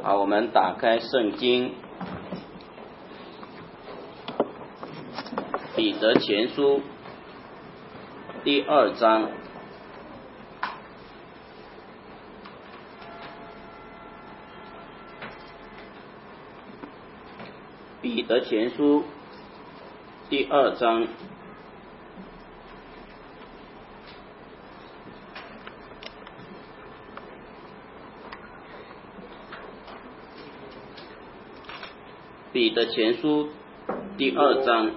好，我们打开圣经彼得前书第2章。彼得前书第2章。彼得前书第2章，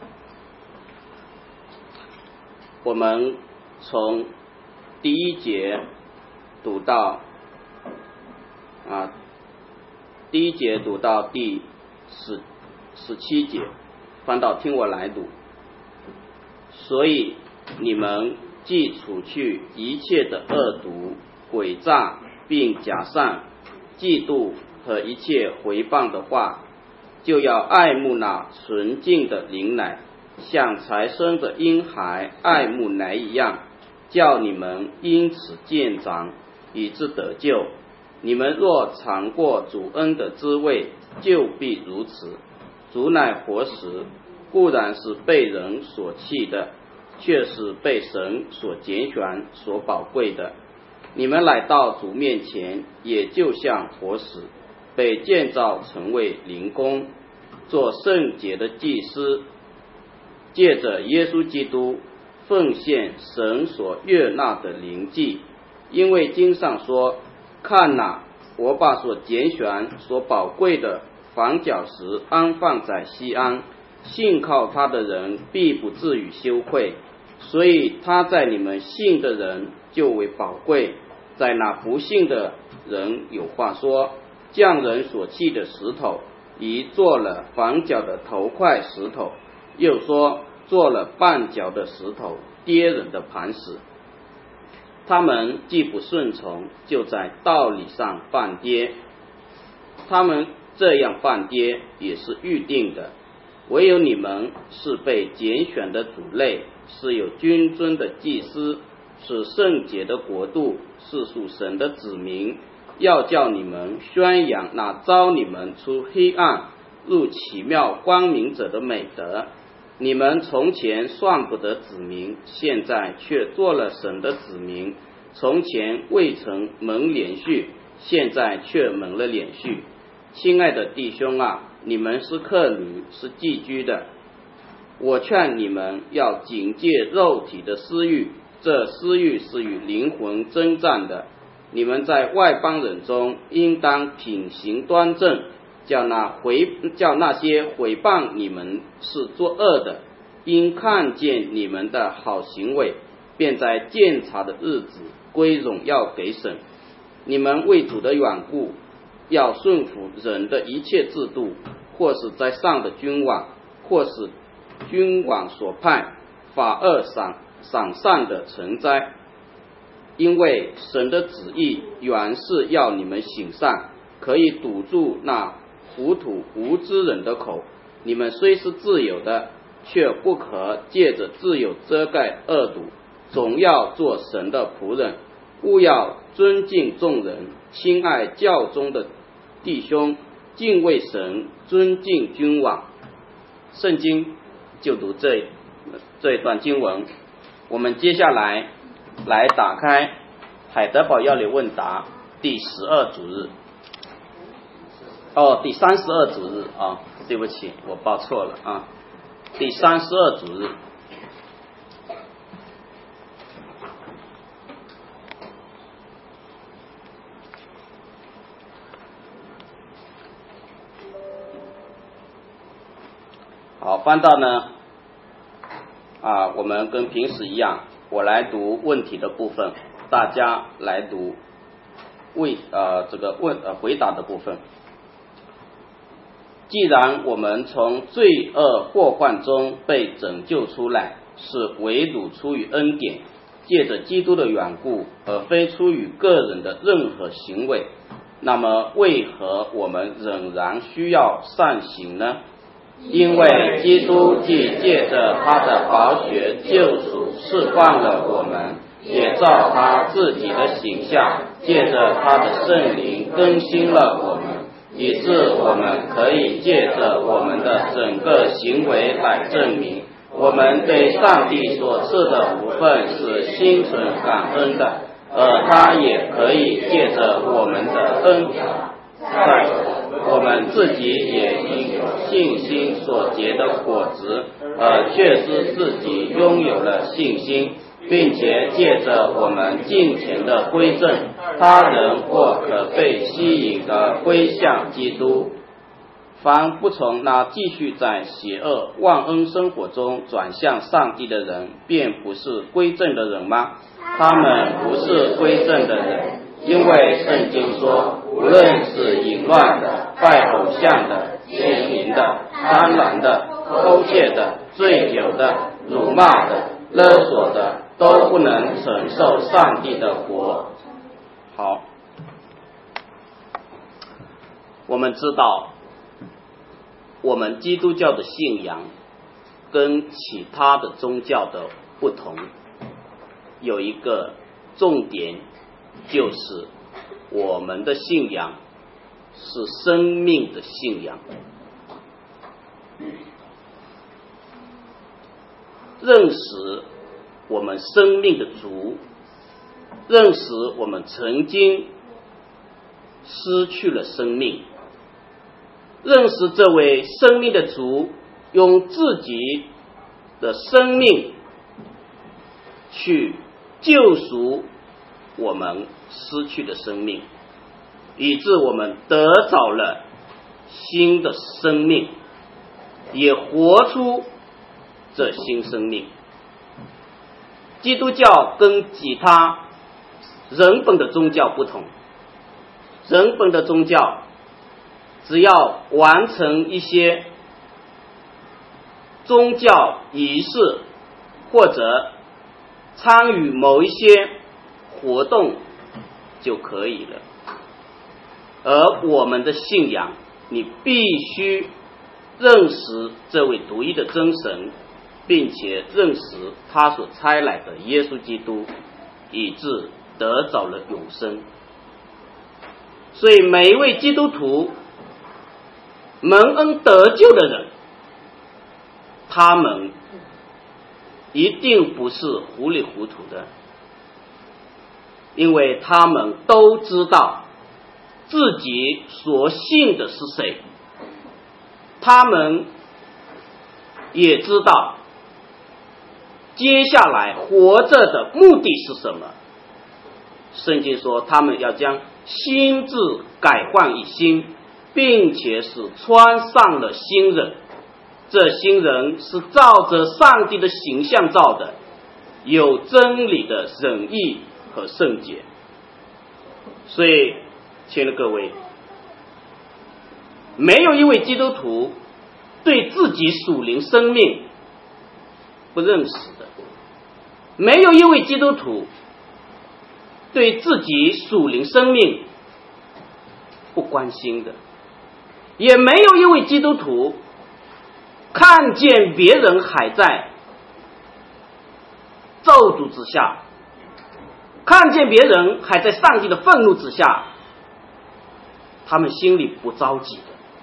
我们从第1节读到第1节读到第17节，翻到听我来读。所以你们既除去一切的恶毒、诡诈，并假善、嫉妒和一切毁谤的话，就要爱慕那纯净的灵奶，像才生的婴孩爱慕奶一样，叫你们因此渐长，以致得救。你们若尝过主恩的滋味，就必如此。主乃活石，固然是被人所弃的，却是被神所拣选、所宝贵的。你们来到主面前，也就像活石，被建造成为灵宫，做圣洁的祭司，借着耶稣基督奉献神所悦纳的灵祭。因为经上说，看哪，我把所拣选、所宝贵的房角石安放在西安，信靠他的人必不至于羞愧。所以他在你们信的人就为宝贵，在那不信的人有话说，匠人所弃的石头，已做了房角的头块石头，又说做了绊脚的石头，跌人的磐石。他们既不顺从，就在道理上绊跌。他们这样绊跌也是预定的。唯有你们是被拣选的族类，是有君尊的祭司，是圣洁的国度，是属神的子民，要叫你们宣扬那召你们出黑暗入奇妙光明者的美德。你们从前算不得子民，现在却做了神的子民；从前未曾蒙连续，现在却蒙了连续。亲爱的弟兄啊，你们是客旅，是寄居的。我劝你们要警戒肉体的私欲，这私欲是与灵魂征战的。你们在外邦人中应当品行端正，叫那些毁谤你们是作恶的，因看见你们的好行为，便在鉴察的日子归荣耀给神。你们为主的缘故，要顺服人的一切制度，或是在上的君王，或是君王所派法恶赏善的臣宰。因为神的旨意原是要你们行善，可以堵住那糊涂无知人的口。你们虽是自由的，却不可借着自由遮盖恶毒，总要做神的仆人。务要尊敬众人，亲爱教中的弟兄，敬畏神，尊敬君王。圣经就读这一段经文。我们接下来打开海德堡要理问答第12主日。第32主日啊，对不起，我报错了啊，第32主日。好，翻到呢我们跟平时一样，我来读问题的部分，大家来读回答的部分。既然我们从罪恶祸患中被拯救出来，是唯独出于恩典，借着基督的缘故，而非出于个人的任何行为，那么为何我们仍然需要善行呢？因为基督既借着他的宝血救赎释放了我们，也照他自己的形象，借着他的圣灵更新了我们。 以致我们可以借着我们的整个行为来证明，我们对上帝所赐的福分是心存感恩的，而他也可以借着我们的恩典，在我们自己也因信心所结的果子，而确知自己拥有了信心，并且借着我们敬虔的归正，他人或可被吸引的归向基督。凡不从那继续在邪恶忘恩生活中转向上帝的人，便不是归正的人吗？他们不是归正的人，因为圣经说，无论是淫乱的、拜偶像的、奸淫的、贪婪的、偷窃的、醉酒的、辱骂的、勒索的，都不能承受上帝的国。好，我们知道我们基督教的信仰跟其他的宗教的不同，有一个重点，就是我们的信仰是生命的信仰。认识我们生命的主，认识我们曾经失去了生命，认识这位生命的主用自己的生命去救赎我们失去的生命，以致我们得着了新的生命，也活出这新生命。基督教跟其他人本的宗教不同，人本的宗教只要完成一些宗教仪式，或者参与某一些活动就可以了。而我们的信仰，你必须认识这位独一的真神，并且认识他所差来的耶稣基督，以致得着了永生。所以每一位基督徒蒙恩得救的人，他们一定不是糊里糊涂的，因为他们都知道自己所信的是谁，他们也知道接下来活着的目的是什么。圣经说他们要将心志改换一新，并且是穿上了新人，这新人是照着上帝的形象造的，有真理的仁义和圣洁。所以亲爱的各位，没有一位基督徒对自己属灵生命不认识的，没有一位基督徒对自己属灵生命不关心的，也没有一位基督徒看见别人还在咒诅之下，看见别人还在上帝的愤怒之下，他们心里不着急的，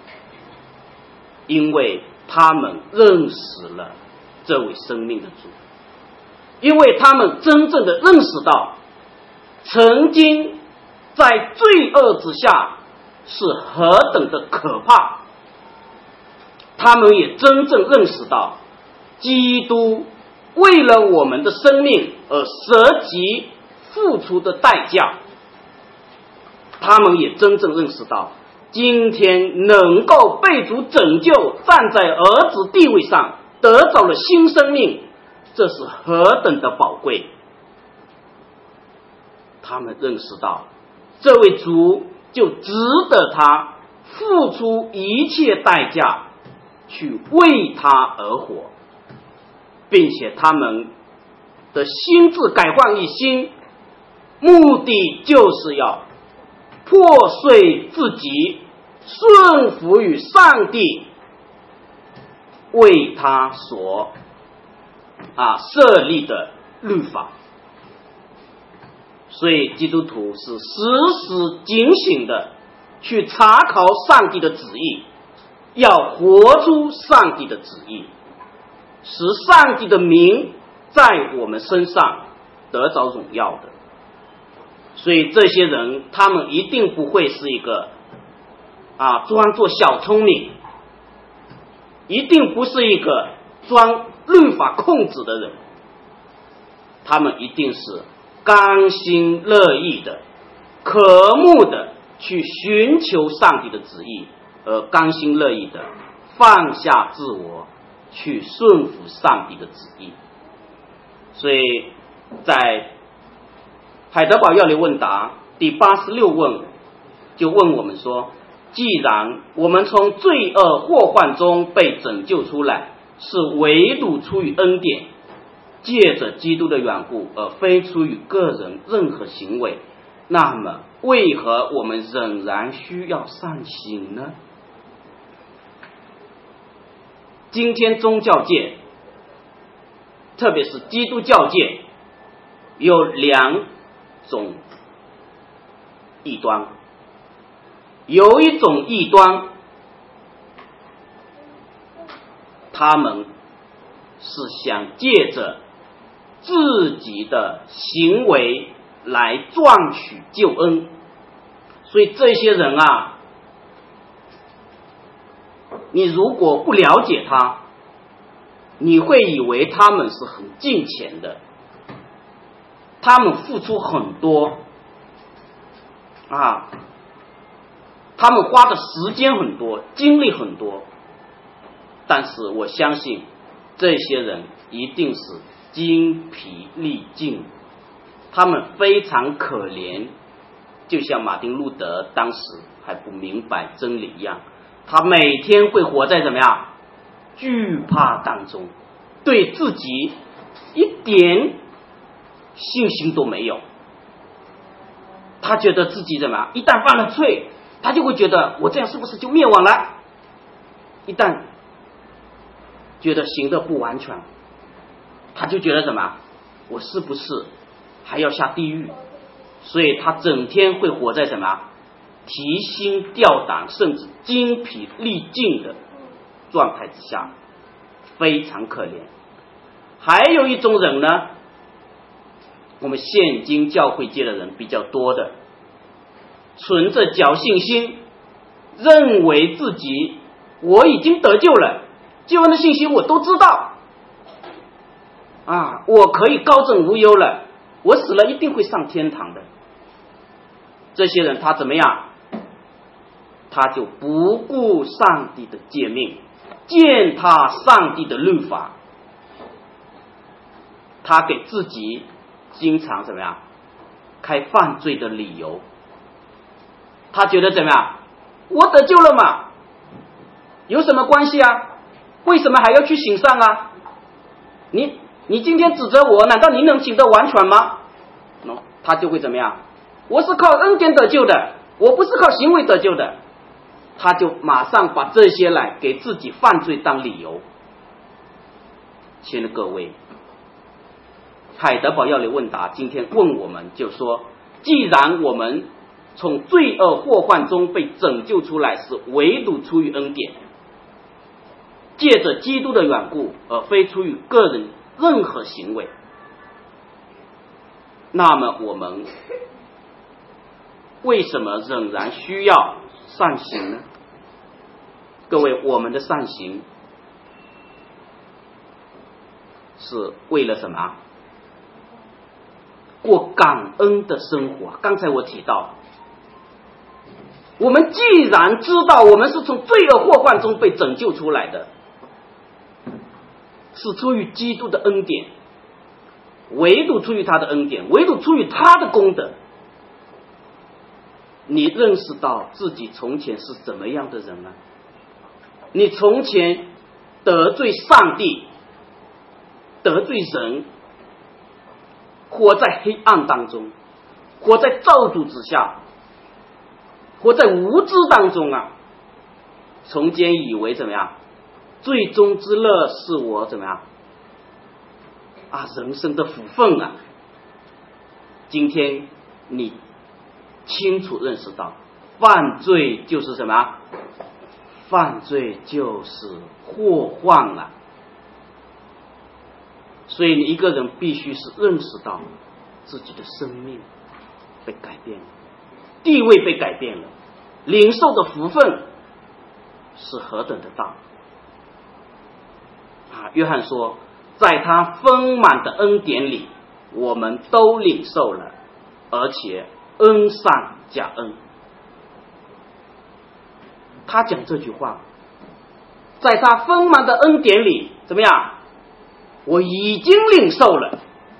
因为他们认识了这位生命的主，因为他们真正的认识到曾经在罪恶之下是何等的可怕，他们也真正认识到基督为了我们的生命而舍己付出的代价，他们也真正认识到今天能够被主拯救，站在儿子地位上得着了新生命，这是何等的宝贵。他们认识到这位主就值得他付出一切代价去为他而活，并且他们的心智改换一新，目的就是要破碎自己，顺服于上帝为他所设立的律法。所以基督徒是时时警醒的去查考上帝的旨意，要活出上帝的旨意，使上帝的名在我们身上得着荣耀的。所以这些人他们一定不会是一个装作小聪明，一定不是一个装律法控制的人，他们一定是甘心乐意的、渴慕的去寻求上帝的旨意，而甘心乐意的放下自我，去顺服上帝的旨意。所以在海德堡要理问答第86问就问我们说，既然我们从罪恶祸患中被拯救出来，是唯独出于恩典，借着基督的缘故，而非出于个人任何行为，那么为何我们仍然需要善行呢？今天宗教界，特别是基督教界，有2种异端。有一种异端，他们是想借着自己的行为来赚取救恩，所以这些人你如果不了解他，你会以为他们是很敬虔的，他们付出很多他们花的时间很多，精力很多，但是我相信这些人一定是精疲力尽，他们非常可怜，就像马丁路德当时还不明白真理一样，他每天会活在惧怕当中，对自己一点信心都没有。他觉得自己一旦犯了罪，他就会觉得我这样是不是就灭亡了？一旦觉得行得不完全，他就觉得我是不是还要下地狱？所以他整天会活在提心吊胆，甚至精疲力尽的状态之下，非常可怜。还有一种人呢，我们现今教会界的人比较多的，存着侥幸心，认为自己我已经得救了，救恩的信息我都知道我可以高枕无忧了，我死了一定会上天堂的。这些人他怎么样？他就不顾上帝的诫命，践踏上帝的律法，他给自己经常开犯罪的理由。他觉得我得救了嘛，有什么关系为什么还要去行善你今天指责我，难道你能行得完全吗？他就会我是靠恩典得救的，我不是靠行为得救的。他就马上把这些来给自己犯罪当理由。亲爱的各位，海德堡要理问答今天问我们，就说既然我们从罪恶祸患中被拯救出来，是唯独出于恩典，借着基督的缘故，而非出于个人任何行为，那么我们为什么仍然需要善行呢？各位，我们的善行是为了什么？过感恩的生活。刚才我提到，我们既然知道我们是从罪恶祸患中被拯救出来的，是出于基督的恩典，唯独出于他的恩典，唯独出于他的功德。你认识到自己从前是怎么样的人呢？你从前得罪上帝，得罪人，活在黑暗当中，活在咒诅之下，活在无知当中从前以为最终之乐是我人生的福分今天你清楚认识到犯罪就是什么？犯罪就是祸患了。所以你一个人必须是认识到自己的生命被改变了，地位被改变了，领受的福分是何等的大啊！约翰说，在他丰满的恩典里，我们都领受了，而且恩上加恩。他讲这句话，在他丰满的恩典里，怎么样？我已经领受了，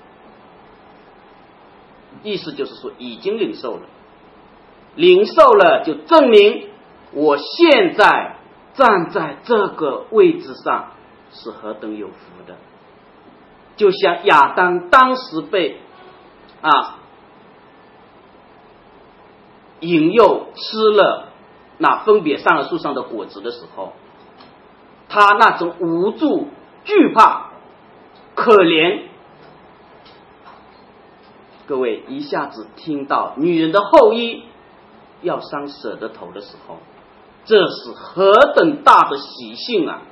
意思就是说已经领受了，领受了就证明我现在站在这个位置上是何等有福的。就像亚当当时被引诱吃了那分别善恶树上的果子的时候，他那种无助、惧怕、可怜，各位一下子听到女人的后裔要伤蛇的头的时候，这是何等大的喜讯啊！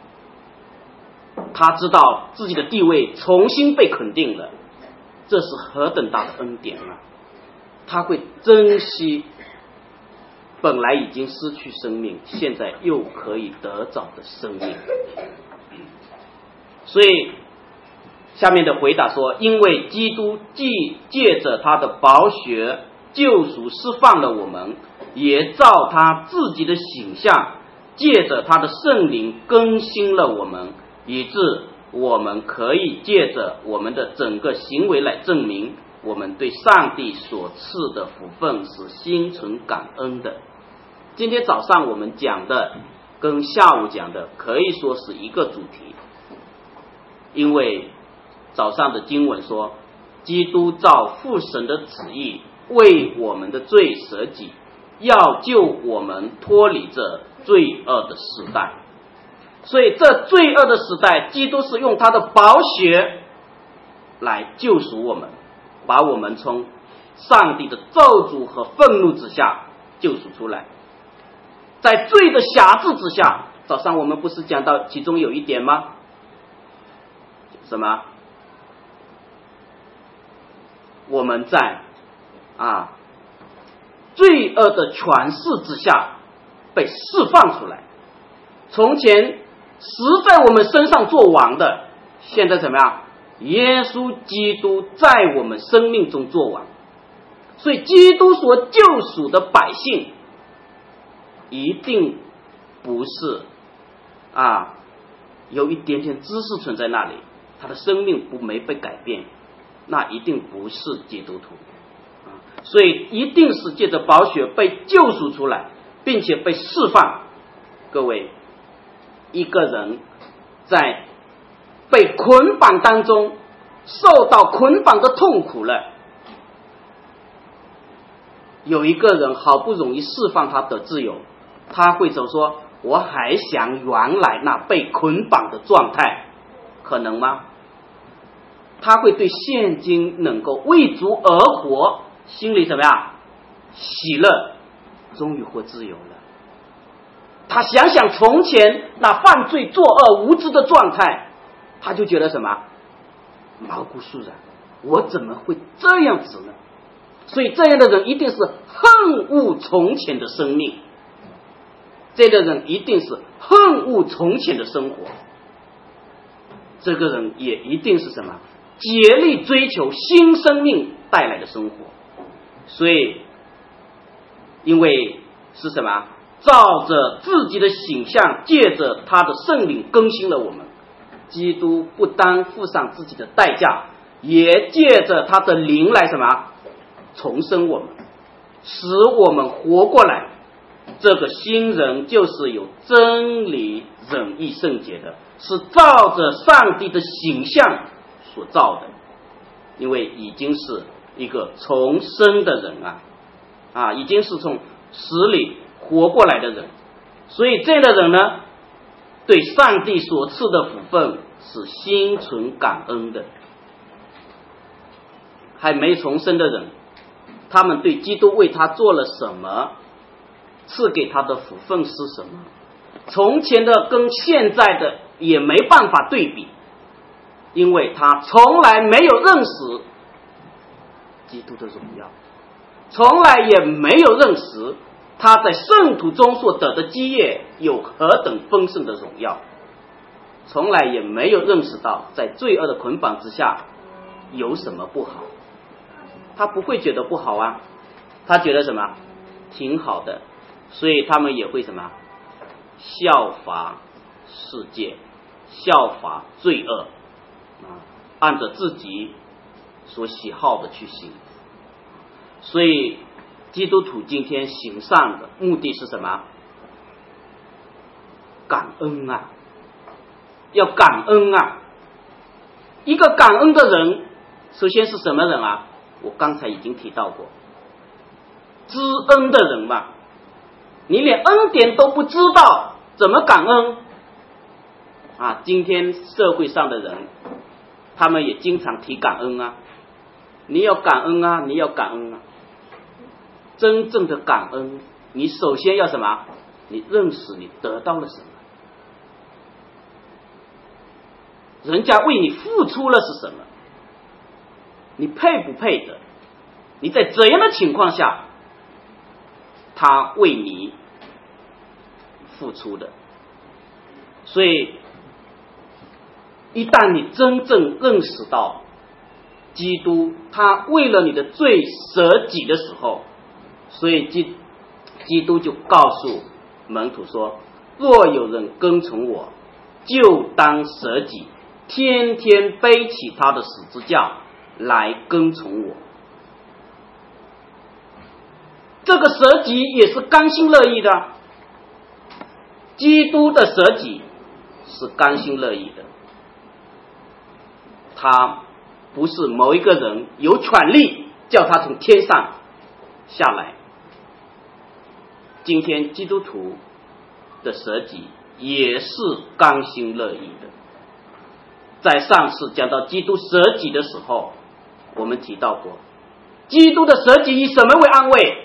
他知道自己的地位重新被肯定了，这是何等大的恩典啊！他会珍惜本来已经失去生命，现在又可以得着的生命。所以下面的回答说，因为基督既借着他的宝血救赎释放了我们，也照他自己的形象借着他的圣灵更新了我们，以致我们可以借着我们的整个行为来证明我们对上帝所赐的福分是心存感恩的。今天早上我们讲的跟下午讲的可以说是一个主题，因为早上的经文说，基督照父神的旨意为我们的罪舍己，要救我们脱离这罪恶的时代。所以这罪恶的时代，基督是用他的宝血来救赎我们，把我们从上帝的咒诅和愤怒之下救赎出来。在罪的辖制之下，早上我们不是讲到其中有一点吗？什么？我们在罪恶的权势之下被释放出来。从前实在我们身上做王的，现在怎么样？耶稣基督在我们生命中做王。所以基督所救赎的百姓一定不是有一点点知识存在那里，他的生命没被改变，那一定不是基督徒。所以一定是借着宝血被救赎出来，并且被释放。各位，一个人在被捆绑当中受到捆绑的痛苦了，有一个人好不容易释放他的自由，他会怎么说？我还想原来那被捆绑的状态，可能吗？他会对现今能够为主而活心里怎么样？喜乐，终于获自由了。他想想从前那犯罪作恶无知的状态，他就觉得什么？毛骨悚然，我怎么会这样子呢？所以这样的人一定是恨恶从前的生命，这个人一定是恨恶从前的生活，这个人也一定是什么？竭力追求新生命带来的生活。所以因为是什么？照着自己的形象，借着他的圣灵更新了我们。基督不单付上自己的代价，也借着他的灵来什么？重生我们，使我们活过来。这个新人就是有真理、仁义、圣洁的，是照着上帝的形象所造的，因为已经是一个重生的人已经是从死里活过来的人。所以这样的人呢，对上帝所赐的福分是心存感恩的。还没重生的人，他们对基督为他做了什么赐给他的福分是什么？从前的跟现在的也没办法对比，因为他从来没有认识基督的荣耀，从来也没有认识他在圣徒中所得的基业有何等丰盛的荣耀，从来也没有认识到在罪恶的捆绑之下有什么不好。他不会觉得不好啊，他觉得什么挺好的，所以他们也会什么效法世界，效法罪恶，按着自己所喜好的去行。所以基督徒今天行善的目的是什么？感恩啊，要感恩啊。一个感恩的人，首先是什么人啊？我刚才已经提到过，知恩的人嘛。你连恩典都不知道，怎么感恩啊？今天社会上的人，他们也经常提感恩啊。你要感恩啊，你要感恩啊。真正的感恩，你首先要什么？你认识你得到了什么，人家为你付出了是什么，你配不配的？你在怎样的情况下他为你付出的？所以一旦你真正认识到基督他为了你的罪舍己的时候，所以基督就告诉门徒说，若有人跟从我，就当舍己，天天背起他的十字架来跟从我。这个舍己也是甘心乐意的，基督的舍己是甘心乐意的，他不是某一个人有权利叫他从天上下来。今天基督徒的舍己也是甘心乐意的。在上次讲到基督舍己的时候，我们提到过，基督的舍己以什么为安慰？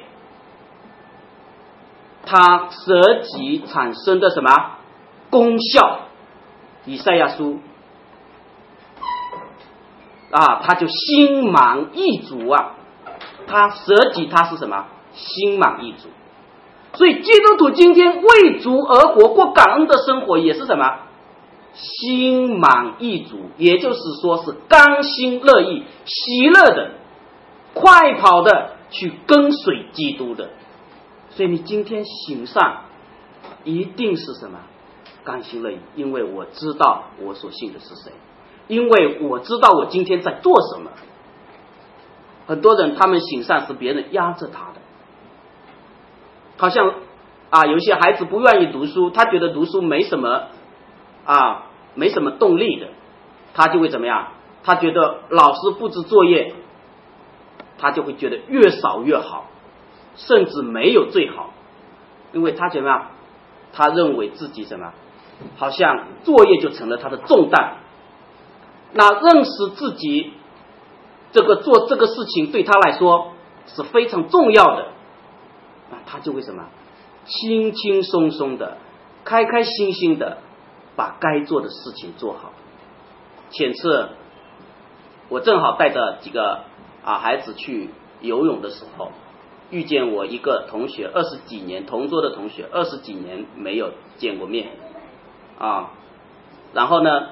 他舍己产生的什么功效？以赛亚书他就心满意足啊。他舍己，他是什么？心满意足。所以基督徒今天为主而活，过感恩的生活，也是什么？心满意足，也就是说是甘心乐意、喜乐的、快跑的去跟随基督的。所以你今天行善一定是什么？甘心乐意，因为我知道我所信的是谁，因为我知道我今天在做什么。很多人他们行善是别人压着他的，好像有些孩子不愿意读书，他觉得读书没什么动力的，他就会怎么样？他觉得老师布置作业，他就会觉得越少越好，甚至没有最好，因为他怎么样？他认为自己什么？好像作业就成了他的重担。那认识自己做这个事情对他来说是非常重要的，那他就会什么？轻轻松松的、开开心心的把该做的事情做好。前次我正好带着几个孩子去游泳的时候，遇见我一个同学，20几年同桌的同学，20几年没有见过面然后呢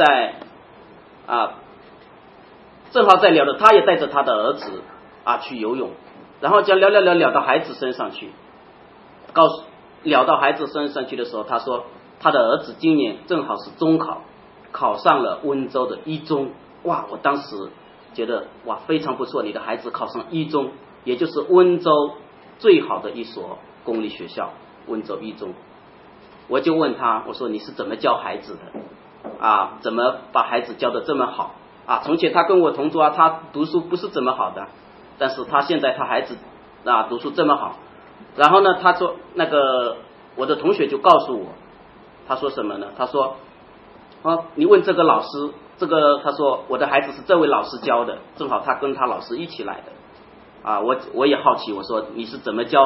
正好在聊的，他也带着他的儿子去游泳，然后讲聊到孩子身上去，聊到孩子身上去的时候，他说他的儿子今年正好是中考，考上了温州的一中。哇，我当时觉得哇非常不错，你的孩子考上一中，也就是温州最好的一所公立学校，温州一中。我就问他，我说你是怎么教孩子的怎么把孩子教得这么好从前他跟我同桌他读书不是怎么好的，但是他现在他孩子读书这么好。然后呢，他说我的同学就告诉我，他说什么呢？他说你问这个老师，他说我的孩子是这位老师教的，正好他跟他老师一起来的我也好奇，我说你是怎么教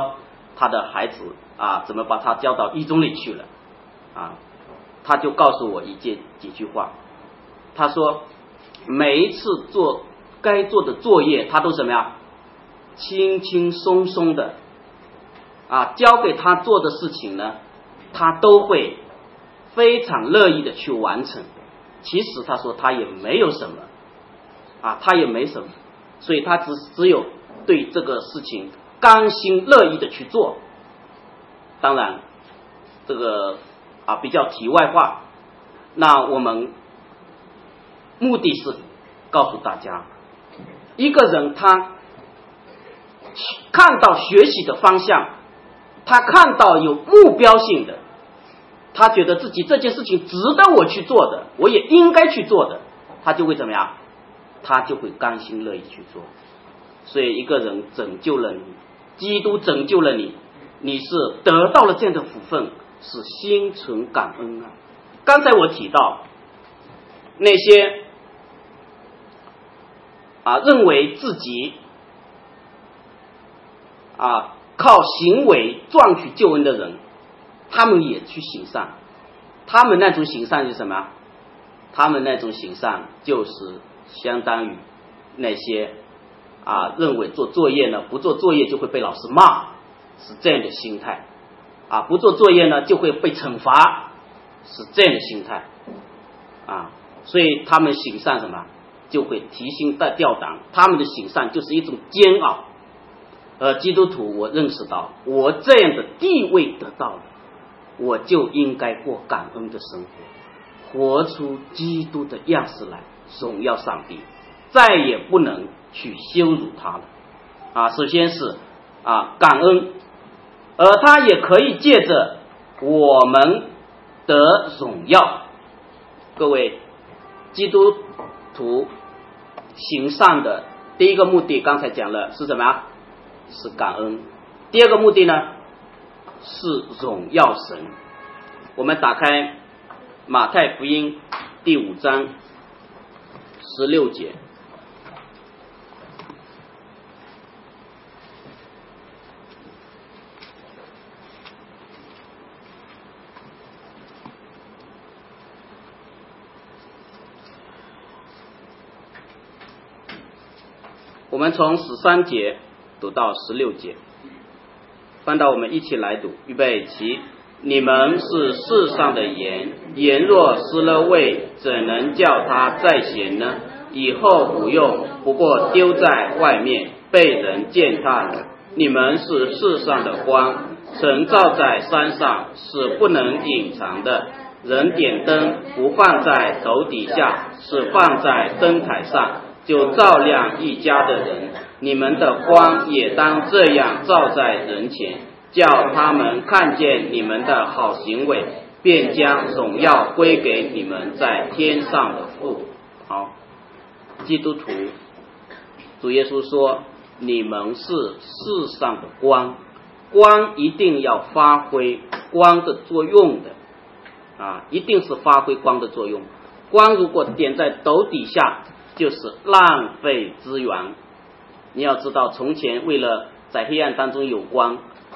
他的孩子啊，怎么把他交到一中里去了啊？他就告诉我几句话。他说每一次做该做的作业，他都什么呀？轻轻松松的啊，交给他做的事情呢，他都会非常乐意的去完成。其实他说他也没有什么啊，他也没什么，所以他只有对这个事情甘心乐意的去做。当然这个啊比较题外话，那我们目的是告诉大家，一个人他看到学习的方向，他看到有目标性的，他觉得自己这件事情值得我去做的，我也应该去做的，他就会怎么样？他就会甘心乐意去做。所以一个人拯救了你，基督拯救了你，你是得到了这样的福分，是心存感恩啊。刚才我提到那些认为自己靠行为赚取救恩的人，他们也去行善。他们那种行善是什么？他们那种行善就是相当于那些认为做作业呢，不做作业就会被老师骂，是这样的心态不做作业呢就会被惩罚，是这样的心态所以他们行善什么就会提心吊胆，他们的行善就是一种煎熬。基督徒我认识到我这样的地位得到了，我就应该过感恩的生活，活出基督的样式来，荣耀上帝，再也不能去羞辱他了首先是感恩，而他也可以借着我们得荣耀。各位基督徒行善的第一个目的刚才讲了是什么？是感恩。第二个目的呢是荣耀神。我们打开马太福音第5章16节。我们从13节读到16节，翻到我们一起来读，预备起。你们是世上的盐，盐若失了味，怎能叫它再咸呢？以后不用，不过丢在外面，被人践踏了。你们是世上的光，晨照在山上，是不能隐藏的。人点灯不放在斗底下，是放在灯台上，就照亮一家的人。你们的光也当这样照在人前，叫他们看见你们的好行为，便将荣耀归给你们在天上的父。好，基督徒，主耶稣说你们是世上的光，光一定要发挥光的作用的一定是发挥光的作用。光如果点在斗底下，就是浪费资源。你要知道，从前为了在黑暗当中有光，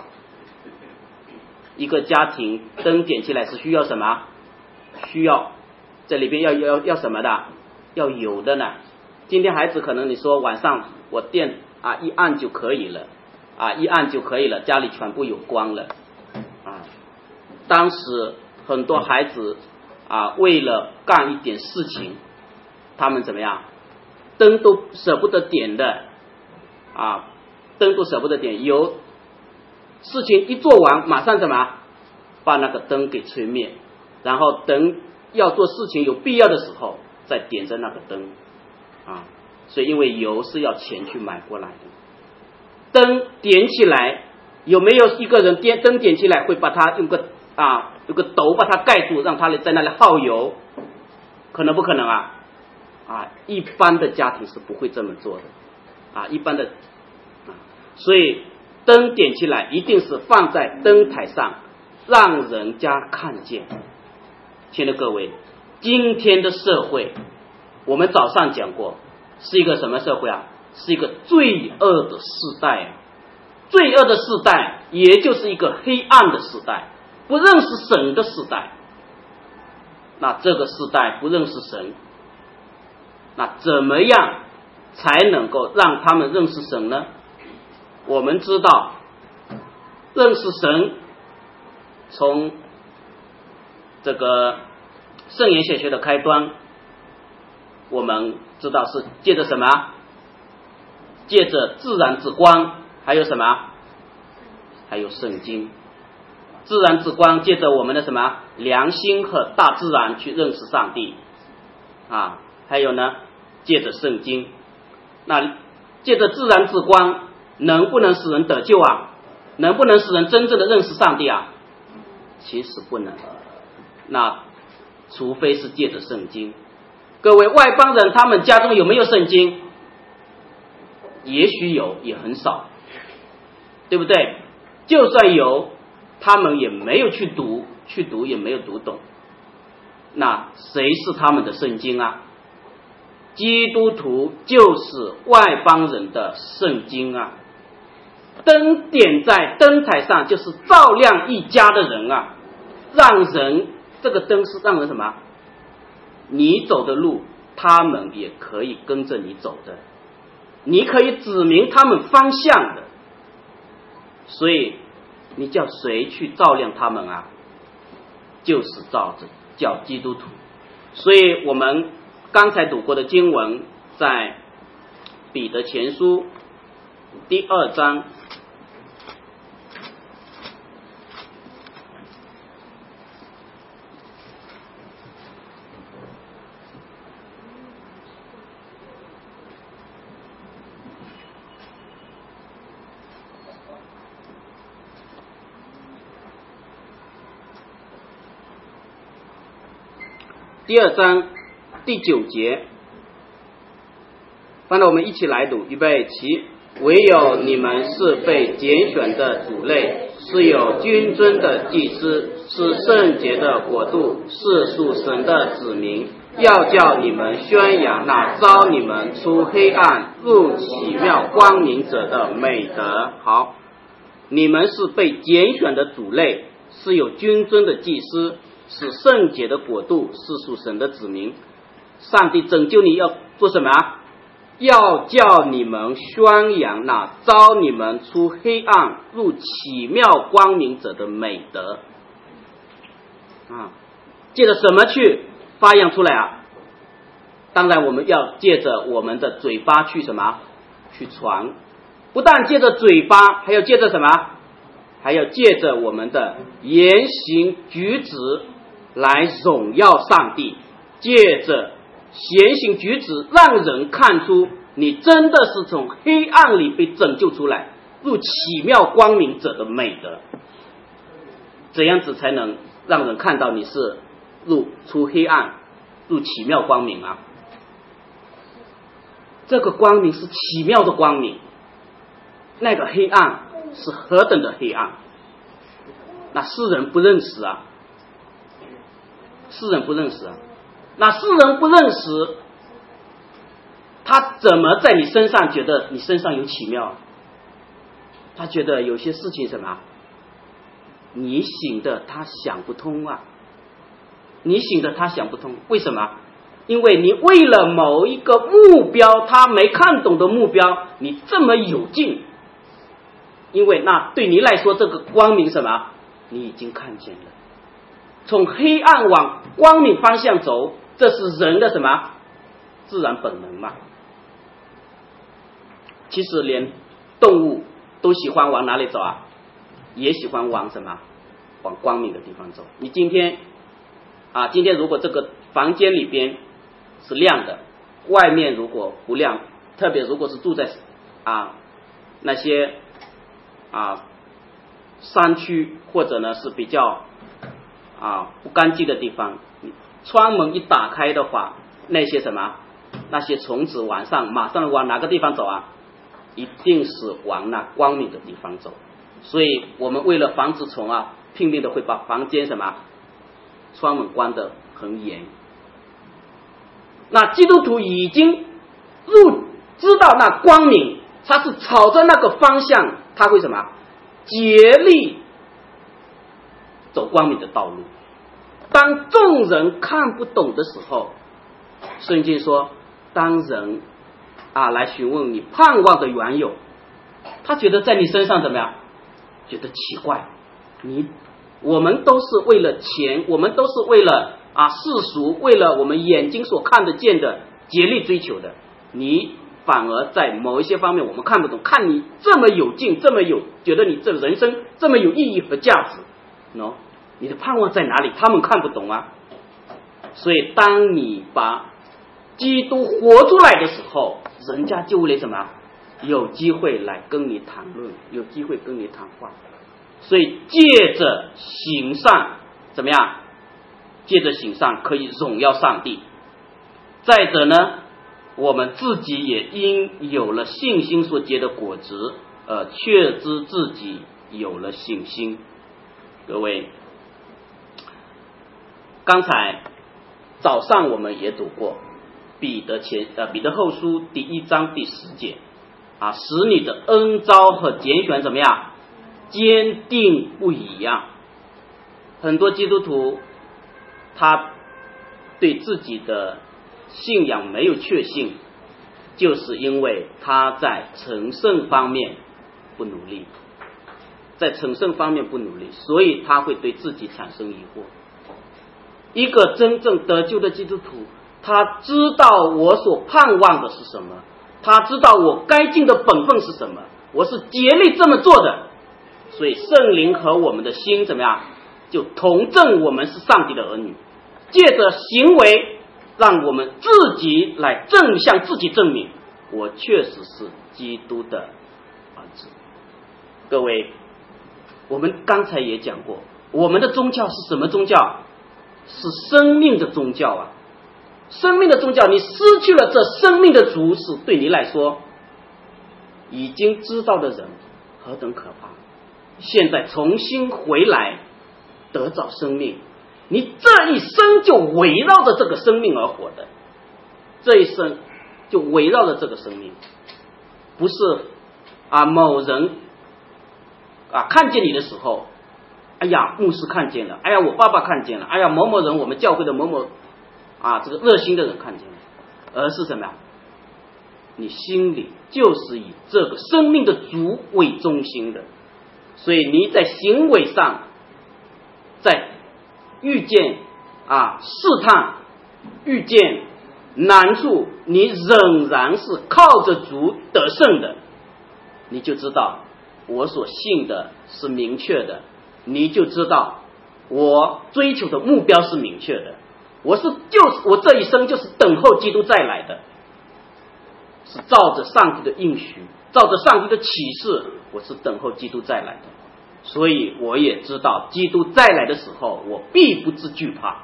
一个家庭灯点起来是需要什么？需要这里边要什么的？要油的呢。今天孩子可能你说晚上我电一按就可以了一按就可以了，家里全部有光了当时很多孩子为了干一点事情，他们怎么样？灯都舍不得点的灯都舍不得点，有事情一做完马上怎么把那个灯给吹灭，然后等要做事情有必要的时候再点着那个灯所以因为油是要钱去买过来的。灯点起来，有没有一个人灯点起来会把它用个斗把它盖住，让它在那里耗油？可能不可能一般的家庭是不会这么做的一般的所以灯点起来一定是放在灯台上，让人家看见。亲爱的各位，今天的社会我们早上讲过，是一个什么社会是一个罪恶的世代罪恶的世代，也就是一个黑暗的世代，不认识神的世代。那这个世代不认识神，那怎么样才能够让他们认识神呢？我们知道，认识神从这个圣言显学的开端，我们知道是借着什么？借着自然之光，还有什么？还有圣经。自然之光借着我们的什么？良心和大自然去认识上帝啊，还有呢，借着圣经。那借着自然之光，能不能使人得救啊？能不能使人真正的认识上帝啊？其实不能。那除非是借着圣经。各位外邦人，他们家中有没有圣经？也许有，也很少，对不对？就算有，他们也没有去读也没有读懂。那谁是他们的圣经啊？基督徒就是外邦人的圣经啊。灯点在灯台上，就是照亮一家的人啊，让人，这个灯是让人什么？你走的路，他们也可以跟着你走的，你可以指明他们方向的。所以你叫谁去照亮他们啊？就是叫基督徒。所以我们刚才读过的经文，在彼得前书第2章第2章第9节，翻到我们一起来读，预备起。唯有你们是被拣选的族类，是有君尊的祭司，是圣洁的国度，是属神的子民，要叫你们宣扬那召你们出黑暗入奇妙光明者的美德。好，你们是被拣选的族类，是有君尊的祭司，是圣洁的国度，是属神的子民。上帝拯救你要做什么？要叫你们宣扬那召你们出黑暗入奇妙光明者的美德啊！借着什么去发扬出来啊？当然我们要借着我们的嘴巴去什么？去传。不但借着嘴巴，还要借着什么？还要借着我们的言行举止来荣耀上帝，借着言行举止让人看出你真的是从黑暗里被拯救出来入奇妙光明者的美德。怎样子才能让人看到你是出黑暗入奇妙光明啊？这个光明是奇妙的光明，那个黑暗是何等的黑暗，那世人不认识啊，世人不认识啊。那世人不认识，他怎么在你身上觉得你身上有奇妙？他觉得有些事情什么，你醒的他想不通啊，你醒的他想不通。为什么？因为你为了某一个目标，他没看懂的目标，你这么有劲，因为那对你来说这个光明什么，你已经看见了。从黑暗往光明方向走，这是人的什么自然本能嘛？其实连动物都喜欢往哪里走啊？也喜欢往什么？往光明的地方走。你今天如果这个房间里边是亮的，外面如果不亮，特别如果是住在那些山区或者呢是比较不干净的地方，窗门一打开的话，那些虫子晚上马上往哪个地方走啊？一定是往那光明的地方走。所以我们为了防止虫拼命的会把房间窗门关得很严。那基督徒已经知道那光明，他是朝着那个方向他会什么？竭力走光明的道路。当众人看不懂的时候，圣经说，当人来询问你盼望的缘由，他觉得在你身上怎么样？觉得奇怪。我们都是为了钱，我们都是为了世俗，为了我们眼睛所看得见的竭力追求的，你反而在某一些方面我们看不懂，看你这么有劲，觉得你这人生这么有意义和价值，你的盼望在哪里？他们看不懂啊。所以当你把基督活出来的时候，人家就会什么？有机会来跟你谈论，有机会跟你谈话。所以借着行善怎么样？借着行善可以荣耀上帝。再者呢，我们自己也因有了信心所结的果子，确知自己有了信心。各位，刚才早上我们也读过彼得后书第1章第10节，使你的恩召和拣选怎么样？坚定不一样。很多基督徒他对自己的信仰没有确信，就是因为他在成圣方面不努力，所以他会对自己产生疑惑。一个真正得救的基督徒，他知道我所盼望的是什么，他知道我该尽的本分是什么，我是竭力这么做的，所以圣灵和我们的心怎么样？就同证我们是上帝的儿女，借着行为让我们自己来向自己证明，我确实是基督的儿子。各位，我们刚才也讲过，我们的宗教是什么宗教？是生命的宗教啊！生命的宗教，你失去了这生命的主，是对你来说已经知道的人何等可怕。现在重新回来得着生命，你这一生就围绕着这个生命而活的，这一生就围绕着这个生命，不是某人看见你的时候，哎呀牧师看见了，哎呀我爸爸看见了，哎呀某某人我们教会的某某这个热心的人看见了，而是什么呀？你心里就是以这个生命的主为中心的，所以你在行为上，在遇见试探，遇见难处，你仍然是靠着主得胜的，你就知道我所信的是明确的，你就知道我追求的目标是明确的，我这一生就是等候基督再来的，是照着上帝的应许，照着上帝的启示，我是等候基督再来的。所以我也知道基督再来的时候，我必不致惧怕。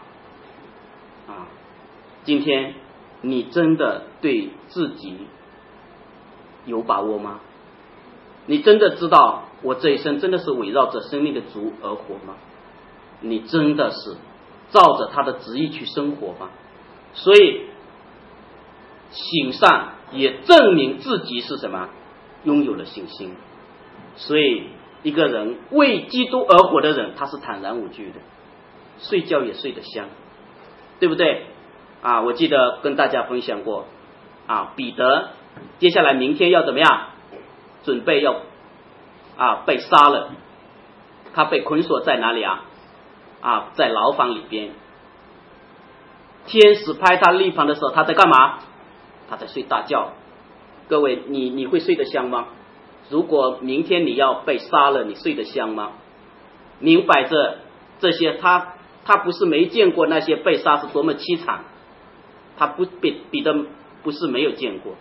今天你真的对自己有把握吗？你真的知道我这一生真的是围绕着生命的主而活吗？你真的是照着他的旨意去生活吗？所以行善也证明自己是什么？拥有了信心。所以一个人为基督而活的人，他是坦然无惧的，睡觉也睡得香，对不对？我记得跟大家分享过彼得接下来明天要怎么样？准备要被杀了，他被捆锁在哪里在牢房里边。天使拍他立旁的时候，他在干嘛？他在睡大觉。各位，你会睡得香吗？如果明天你要被杀了，你睡得香吗？明摆着这些，他不是没见过那些被杀是多么凄惨，彼得不是没有见过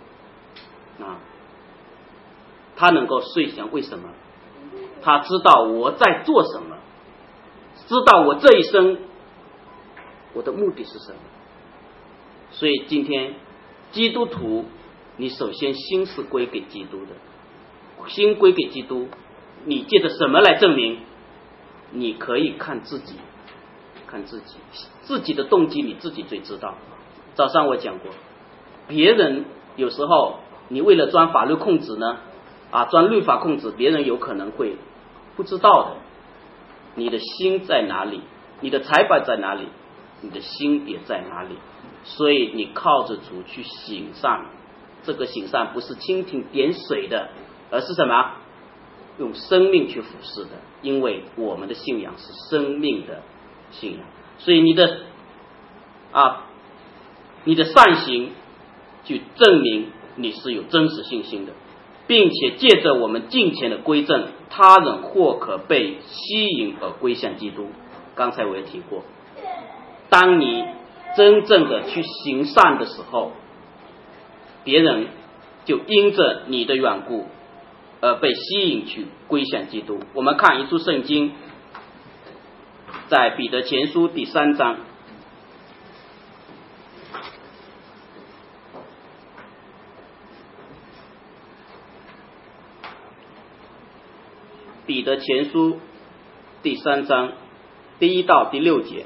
他能够睡香，为什么？他知道我在做什么，知道我这一生我的目的是什么。所以今天基督徒，你首先心是归给基督的，心归给基督，你借着什么来证明？你可以看自己，自己的动机你自己最知道。早上我讲过，别人有时候你为了钻法律空子呢， 钻律法空子，别人有可能会不知道的。你的心在哪里？你的财宝在哪里？你的心也在哪里？所以你靠着主去行善，这个行善不是蜻蜓点水的，而是什么？用生命去服侍的。因为我们的信仰是生命的信仰，所以你的善行去证明你是有真实信心的，并且借着我们敬虔的归正，他人或可被吸引而归向基督。刚才我也提过，当你真正的去行善的时候，别人就因着你的缘故而被吸引去归向基督。我们看一处圣经，在彼得前书第3章，彼得前书第3章第1到第6节，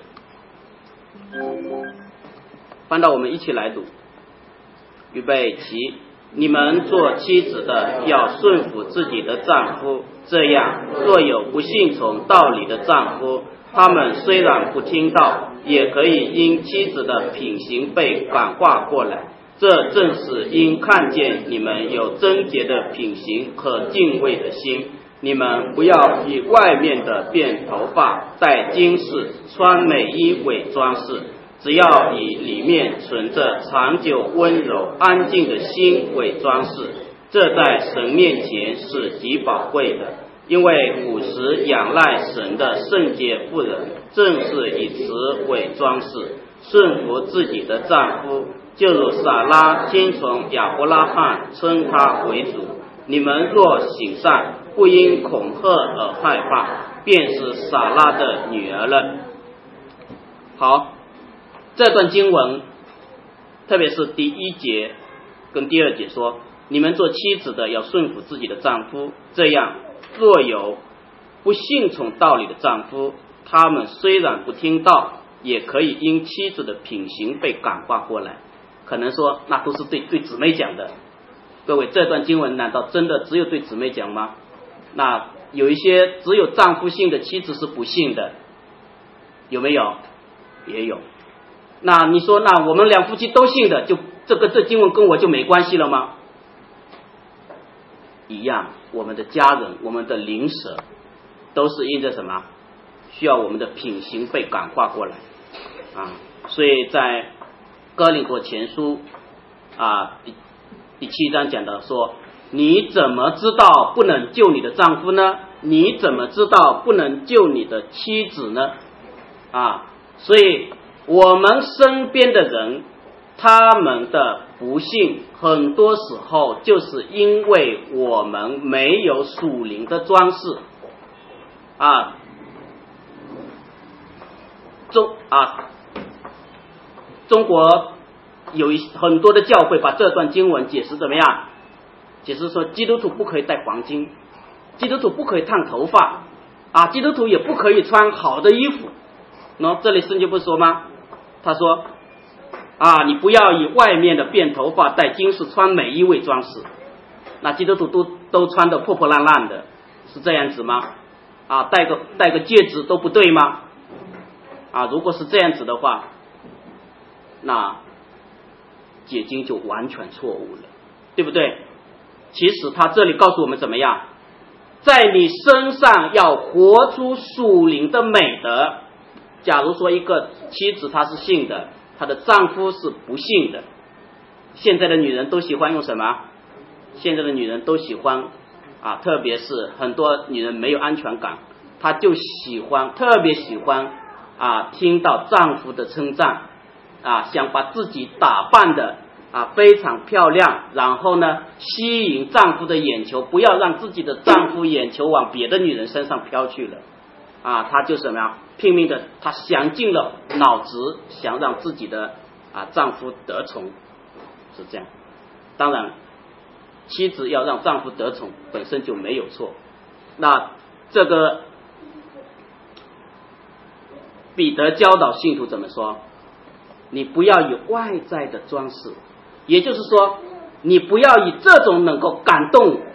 翻到我们一起来读。预备起，你们做妻子的要顺服自己的丈夫，这样若有不信从道理的丈夫，他们虽然不听道，也可以因妻子的品行被感化过来。这正是因看见你们有贞洁的品行和敬畏的心。你们不要以外面的辫头发、戴金饰、穿美衣为装饰，只要以里面存着长久温柔安静的心为装饰，这在神面前是极宝贵的。因为古时仰赖神的圣洁妇人，正是以此为装饰，顺服自己的丈夫，就如撒拉听从亚伯拉罕，称他为主。你们若行善，不因恐吓而害怕，便是撒拉的女儿了。好，这段经文特别是第1节跟第2节说，你们做妻子的要顺服自己的丈夫，这样若有不信从道理的丈夫，他们虽然不听道，也可以因妻子的品行被感化过来。可能说那都是对姊妹讲的，各位，这段经文难道真的只有对姊妹讲吗？那有一些只有丈夫信的妻子是不信的，有没有？也有。那你说，那我们两夫妻都信的，就这经文跟我就没关系了吗？一样，我们的家人，我们的邻舍，都是因着什么？需要我们的品行被感化过来所以在哥林多前书第7章讲到说，你怎么知道不能救你的丈夫呢？你怎么知道不能救你的妻子呢？所以我们身边的人，他们的不幸很多时候就是因为我们没有属灵的装饰中国有很多的教会把这段经文解释怎么样？解释说基督徒不可以戴黄金，基督徒不可以烫头发基督徒也不可以穿好的衣服。这里圣经不说吗？他说你不要以外面的辫头发、戴金饰、穿美衣为装饰。那基督徒都穿得破破烂烂的，是这样子吗？戴个戒指都不对吗？如果是这样子的话，那解经就完全错误了，对不对？其实他这里告诉我们怎么样，在你身上要活出属灵的美德。假如说一个妻子她是信的，她的丈夫是不信的，现在的女人都喜欢用什么？现在的女人都喜欢特别是很多女人没有安全感，她就特别喜欢听到丈夫的称赞想把自己打扮的非常漂亮，然后呢吸引丈夫的眼球，不要让自己的丈夫眼球往别的女人身上飘去了她就什么呀，拼命的，她想尽了脑子，想让自己的丈夫得宠，是这样。当然妻子要让丈夫得宠本身就没有错。那这个彼得教导信徒怎么说？你不要以外在的装饰，也就是说你不要以这种能够感动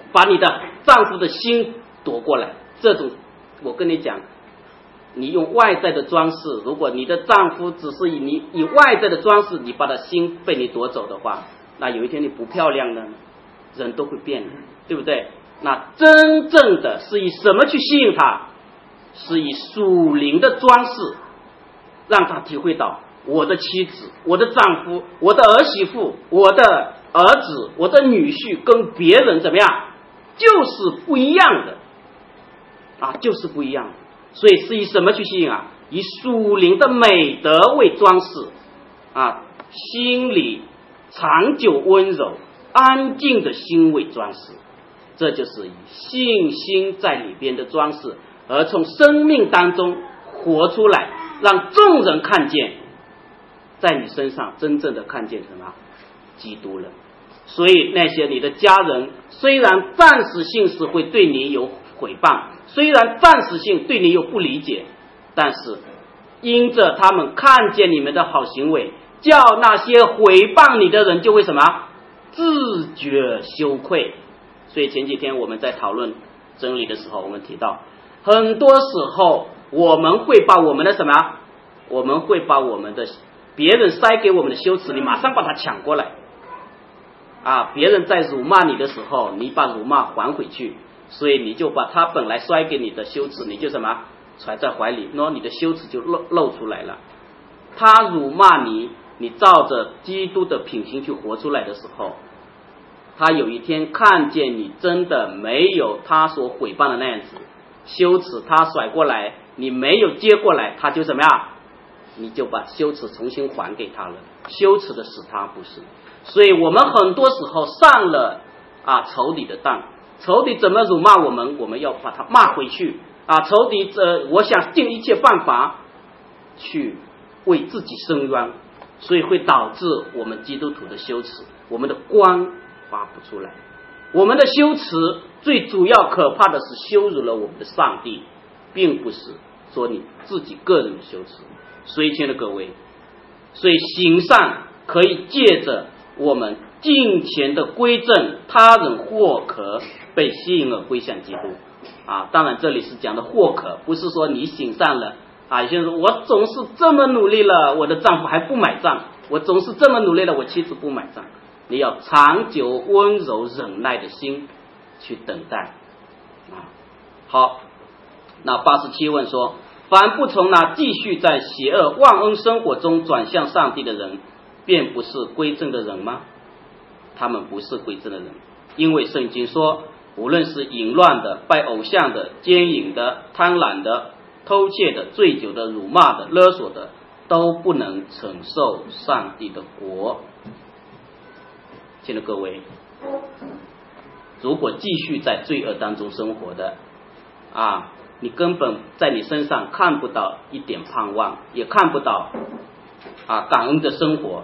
把你的丈夫的心夺过来。这种我跟你讲，你用外在的装饰，如果你的丈夫只是以外在的装饰，你把他心被你夺走的话，那有一天你不漂亮了，人都会变的，对不对？那真正的是以什么去吸引他？是以属灵的装饰，让他体会到我的妻子、我的丈夫、我的儿媳妇、我的儿子、我的女婿跟别人怎么样，就是不一样的啊，就是不一样的。所以是以什么去吸引啊？以属灵的美德为装饰啊，心里长久温柔安静的心为装饰，这就是以信心在里边的装饰，而从生命当中活出来，让众人看见，在你身上真正的看见什么？基督了。所以那些你的家人虽然暂时性是会对你有毁谤，虽然暂时性对你有不理解，但是因着他们看见你们的好行为，叫那些毁谤你的人就会什么？自觉羞愧。所以前几天我们在讨论真理的时候，我们提到很多时候我们会把我们的什么？我们会把我们的别人塞给我们的羞耻，你马上把它抢过来啊！别人在辱骂你的时候，你把辱骂还回去，所以你就把他本来摔给你的羞耻，你就什么？揣在怀里，然后你的羞耻就露出来了。他辱骂你，你照着基督的品行去活出来的时候，他有一天看见你真的没有他所毁谤的那样子，羞耻他甩过来，你没有接过来，他就怎么样？你就把羞耻重新还给他了。羞耻的是他，不是。所以我们很多时候上了仇敌的当，仇敌怎么辱骂我们，我们要把他骂回去啊！仇敌我想尽一切办法去为自己伸冤，所以会导致我们基督徒的羞耻，我们的光发不出来。我们的羞耻最主要可怕的是羞辱了我们的上帝，并不是说你自己个人的羞耻。所以亲爱的各位，所以行善可以借着我们敬虔的归正，他人或可被吸引而归向基督啊。当然这里是讲的或可，不是说你行善了啊。有些人说我总是这么努力了，我的丈夫还不买账，我总是这么努力了，我妻子不买账。你要长久温柔忍耐的心去等待啊。好，那87问说，凡不从那继续在邪恶忘恩生活中转向上帝的人，便不是归正的人吗？他们不是归正的人，因为圣经说，无论是淫乱的、拜偶像的、奸淫的、贪婪的、偷窃的、醉酒的、辱骂的、勒索的，都不能承受上帝的国。亲爱的各位，如果继续在罪恶当中生活的你根本在你身上看不到一点盼望，也看不到感恩的生活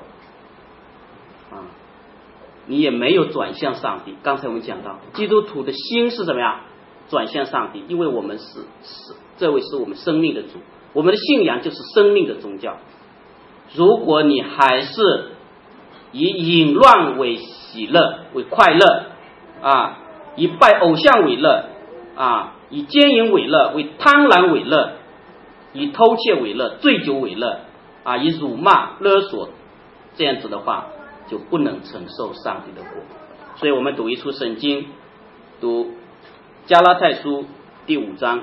你也没有转向上帝。刚才我们讲到基督徒的心是怎么样？转向上帝，因为我们这位是我们生命的主，我们的信仰就是生命的宗教。如果你还是以淫乱为喜乐为快乐以拜偶像为乐以奸淫为乐，为贪婪为乐，以偷窃为乐，醉酒为乐以辱骂勒索，这样子的话就不能承受上帝的国。所以我们读一处圣经，读加拉太书第5章。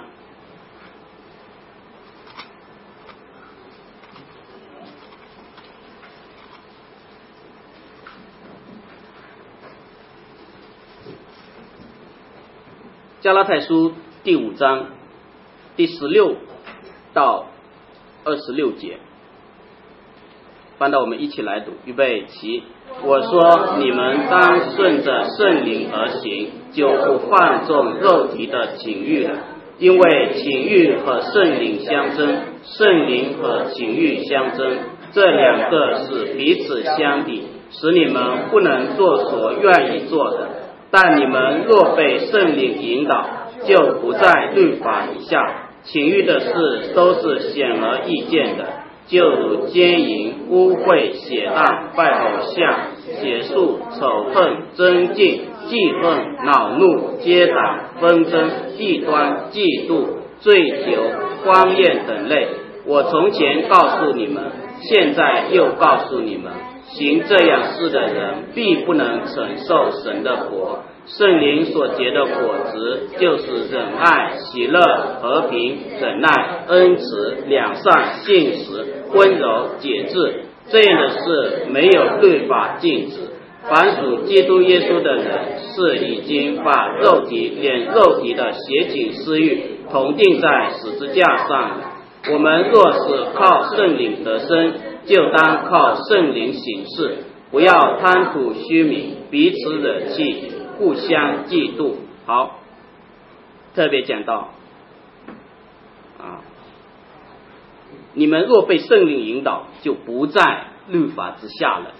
加拉太书第5章第16到26节，翻到我们一起来读，预备起。我说你们当顺着圣灵而行，就不放纵肉体的情欲了，因为情欲和圣灵相争，圣灵和情欲相争，这两个是彼此相抵，使你们不能做所愿意做的。但你们若被圣灵引导，就不在律法以下。情欲的事都是显而易见的，就如奸淫、污秽、血荡、拜偶像、邪术、仇恨、争竞、 记恨、恼怒、结党、纷争、异端、嫉妒、醉酒、荒宴等类。我从前告诉你们，现在又告诉你们，行这样事的人必不能承受神的国。圣灵所结的果子，就是忍耐、喜乐、和平、忍耐、恩慈、良善、信实、温柔、节制。这样的事没有律法禁止。凡属基督耶稣的人，是已经把肉体的邪情私欲同定在十字架上了。我们若是靠圣灵得生，就当靠圣灵行事，不要贪图虚名，彼此惹气，互相嫉妒。好，特别讲到你们若被圣灵引导，就不在律法之下了。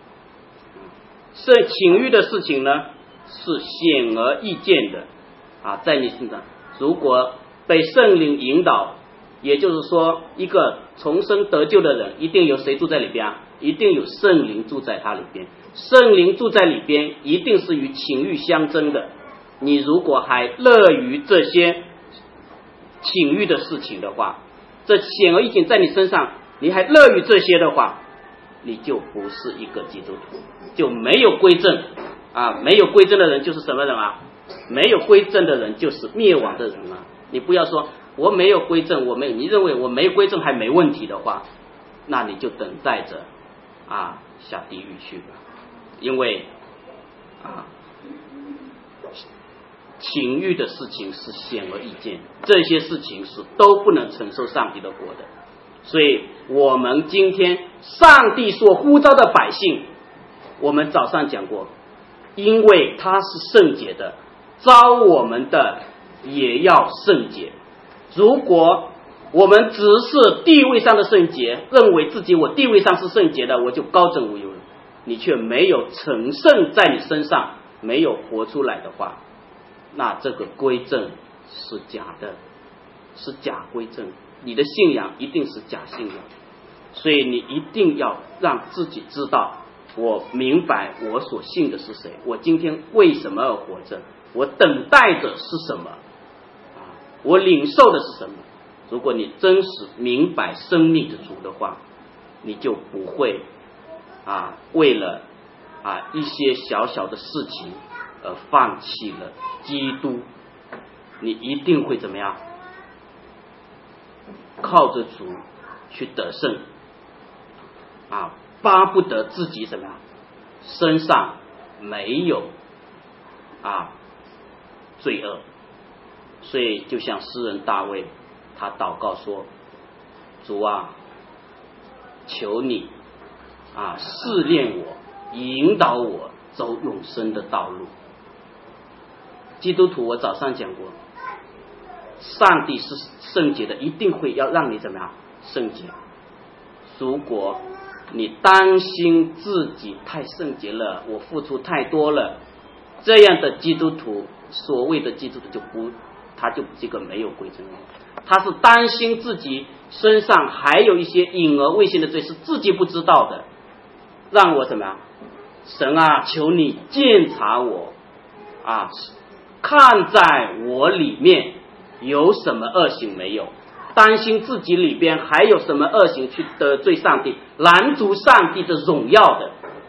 情欲的事情呢，是显而易见的在你身上。如果被圣灵引导，也就是说，一个重生得救的人，一定有谁住在里边？一定有圣灵住在他里边。圣灵住在里边，一定是与情欲相争的。你如果还乐于这些情欲的事情的话，这显而易见在你身上，你还乐于这些的话，你就不是一个基督徒，就没有归正没有归正的人就是什么人没有归正的人就是灭亡的人你不要说我没有归正，你认为我没有归正还没问题的话，那你就等待着下地狱去吧。因为情欲的事情是显而易见，这些事情是都不能承受上帝的国的。所以我们今天上帝所呼召的百姓，我们早上讲过，因为他是圣洁的，召我们的也要圣洁。如果我们只是地位上的圣洁，认为自己我地位上是圣洁的，我就高枕无忧了，你却没有成圣在你身上，没有活出来的话，那这个归正是假的，是假归正，你的信仰一定是假信仰。所以你一定要让自己知道，我明白我所信的是谁，我今天为什么而活着，我等待的是什么我领受的是什么。如果你真实明白生命的主的话，你就不会为了一些小小的事情而放弃了基督。你一定会怎么样？靠着主去得胜巴不得自己怎么样身上没有罪恶。所以就像诗人大卫，他祷告说，主求你试炼我，引导我走永生的道路。基督徒我早上讲过，上帝是圣洁的，一定会要让你怎么样圣洁。如果你担心自己太圣洁了，我付出太多了，这样的基督徒，所谓的基督徒他就这个没有归正了。他是担心自己身上还有一些隐而未现的罪是自己不知道的，让我怎么样？神求你鉴察我看在我里面有什么恶行没有，担心自己里边还有什么恶行去得罪上帝，拦阻上帝的荣耀的，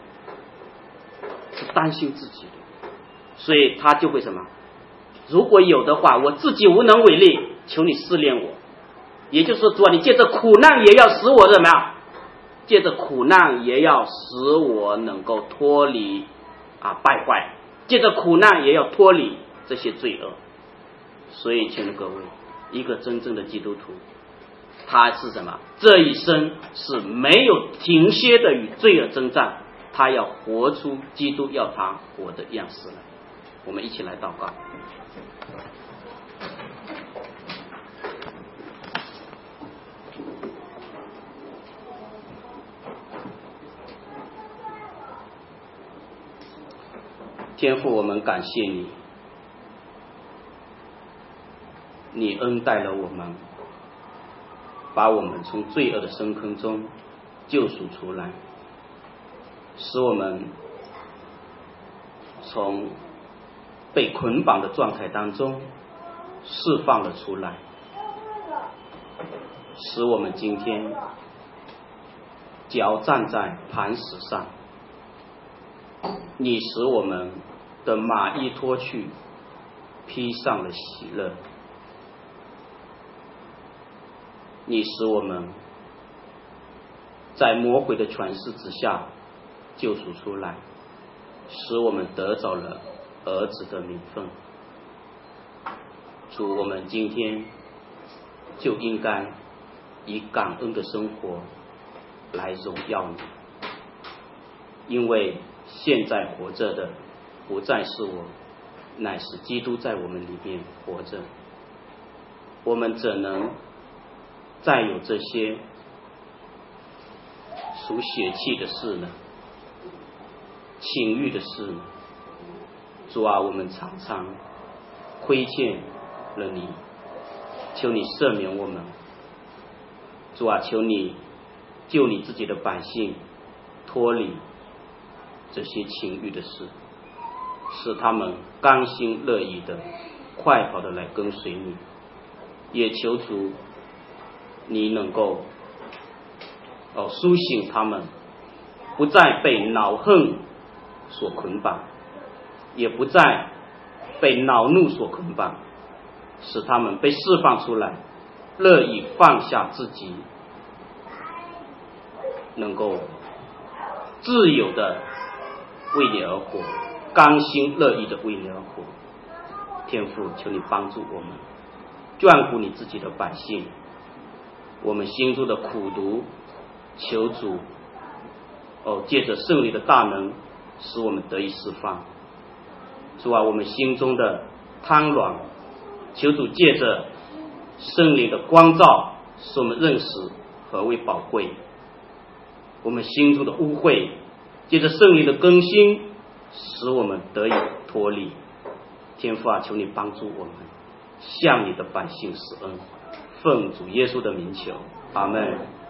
是担心自己的。所以他就会什么？如果有的话，我自己无能为力，求你试炼我。也就是说，主你借着苦难也要使我怎么样？借着苦难也要使我能够脱离败坏，借着苦难也要脱离这些罪恶。所以亲爱的各位，一个真正的基督徒，他是什么？这一生是没有停歇的与罪恶征战，他要活出基督要他活的样式来。我们一起来祷告。天父，我们感谢你，你恩待了我们，把我们从罪恶的深坑中救赎出来，使我们从被捆绑的状态当中释放了出来，使我们今天脚站在磐石上。你使我们的麻衣脱去，披上了喜乐。你使我们在魔鬼的权势之下救赎出来，使我们得着了儿子的名分。主，我们今天就应该以感恩的生活来荣耀你，因为现在活着的不再是我，乃是基督在我们里面活着。我们怎能再有这些属血气的事呢？情欲的事呢？主啊，我们常常亏欠了你，求你赦免我们。主啊，求你救你自己的百姓脱离这些情欲的事，使他们甘心乐意的快跑的来跟随你。也求主你能够苏醒他们，不再被恼恨所捆绑，也不再被恼怒所捆绑，使他们被释放出来，乐意放下自己，能够自由的为你而活，甘心乐意的为你而活。天父，求你帮助我们，眷顾你自己的百姓，我们心中的苦毒，求主借着圣灵的大能使我们得以释放。主啊，我们心中的贪婪，求主借着圣灵的光照使我们认识何为宝贵。我们心中的污秽，借着圣灵的更新使我们得以脱离。天父啊，求你帮助我们，向你的百姓施恩，奉主耶稣的名求，阿们。